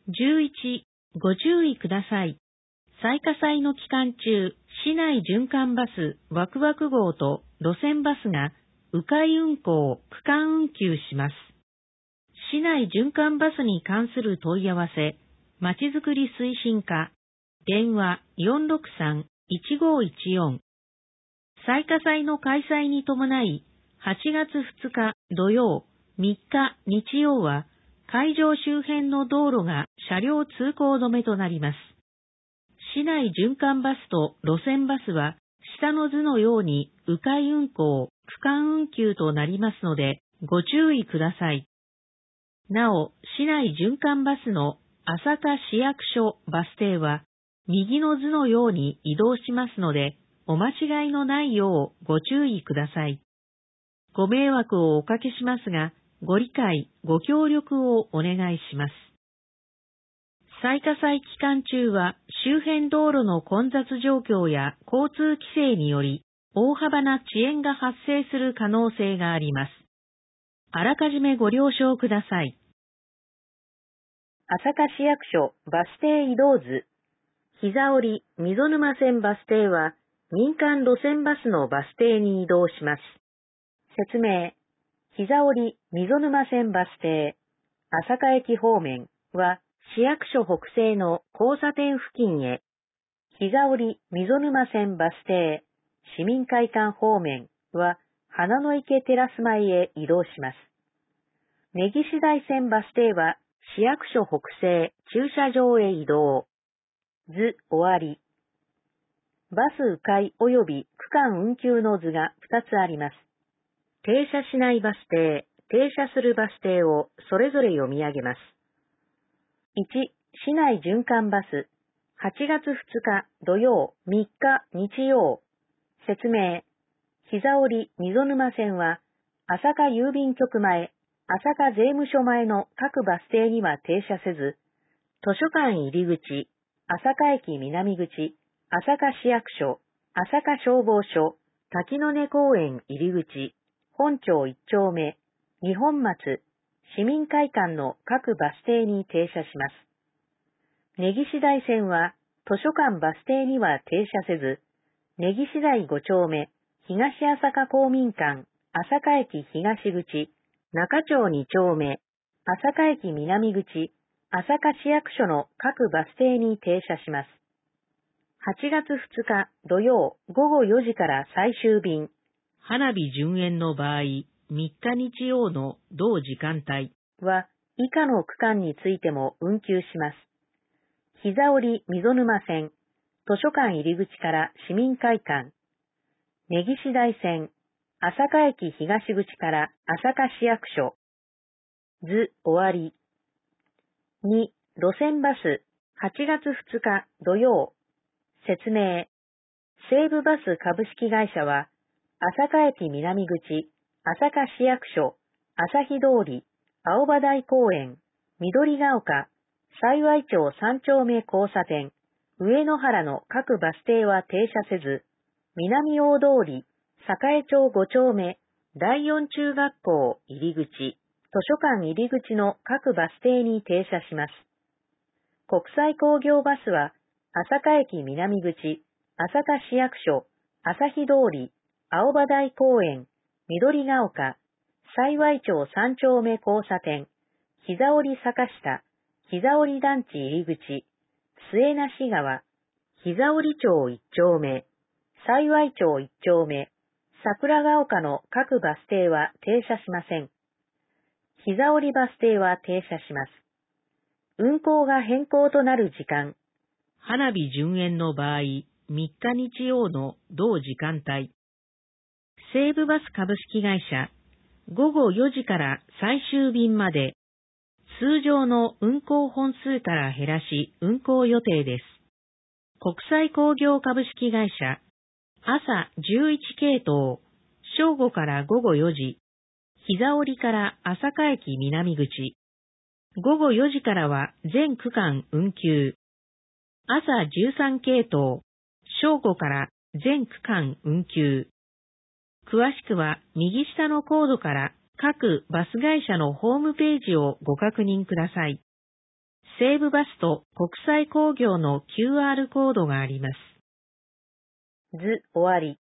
11、ご注意ください。最下祭の期間中、市内循環バスワクワク号と路線バスが迂回運行、区間運休します。市内循環バスに関する問い合わせ、まちづくり推進課、電話463-1514。最下祭の開催に伴い、8月2日土曜、3日日曜は、会場周辺の道路が車両通行止めとなります。市内循環バスと路線バスは、下の図のように迂回運行、区間運休となりますので、ご注意ください。なお、市内循環バスの朝霞市役所バス停は、右の図のように移動しますので、お間違いのないようご注意ください。ご迷惑をおかけしますが、ご理解、ご協力をお願いします。最下祭期間中は周辺道路の混雑状況や交通規制により大幅な遅延が発生する可能性があります。あらかじめご了承ください。朝霞市役所バス停移動図。膝折溝沼線バス停は民間路線バスのバス停に移動します。説明。膝折溝沼線バス停、朝霞駅方面は市役所北西の交差点付近へ。膝折溝沼線バス停、市民会館方面は花の池テラス前へ移動します。根岸台線バス停は市役所北西駐車場へ移動。図終わり。バス迂回及び区間運休の図が2つあります。停車しないバス停、停車するバス停をそれぞれ読み上げます。1、市内循環バス、8月2日土曜、3日日曜。説明。膝折溝沼線は、朝霞郵便局前、朝霞税務署前の各バス停には停車せず、図書館入り口、朝霞駅南口、朝霞市役所、朝霞消防署、滝の根公園入り口、本町1丁目、二本松、市民会館の各バス停に停車します。根岸台線は図書館バス停には停車せず、根岸台5丁目、東朝霞公民館、朝霞駅東口、中町2丁目、朝霞駅南口、朝霞市役所の各バス停に停車します。8月2日土曜午後4時から最終便。花火順延の場合、3日日曜の同時間帯は以下の区間についても運休します。膝折溝沼線、図書館入り口から市民会館。根岸台線、朝霞駅東口から朝霞市役所。図終わり。2、路線バス、8月2日土曜。説明。西武バス株式会社は、朝霞駅南口、朝霞市役所、朝日通り、青葉台公園、緑が丘、幸町3丁目交差点、上野原の各バス停は停車せず、南大通り、栄町5丁目、第四中学校入り口、図書館入り口の各バス停に停車します。国際工業バスは、朝霞駅南口、朝霞市役所、朝日通り、青葉台公園、緑が丘、幸町3丁目交差点、膝折坂下、膝折団地入り口、末梨川、膝折町1丁目、幸町1丁目、桜ヶ丘の各バス停は停車しません。膝折バス停は停車します。運行が変更となる時間。花火順延の場合、3日日曜の同時間帯。西武バス株式会社、午後4時から最終便まで、通常の運行本数から減らし運行予定です。国際工業株式会社、朝11系統、正午から午後4時、膝折から朝霞駅南口、午後4時からは全区間運休。朝13系統、正午から全区間運休。詳しくは右下のコードから各バス会社のホームページをご確認ください。 西武バスと国際工業の QR コードがあります。図終わり。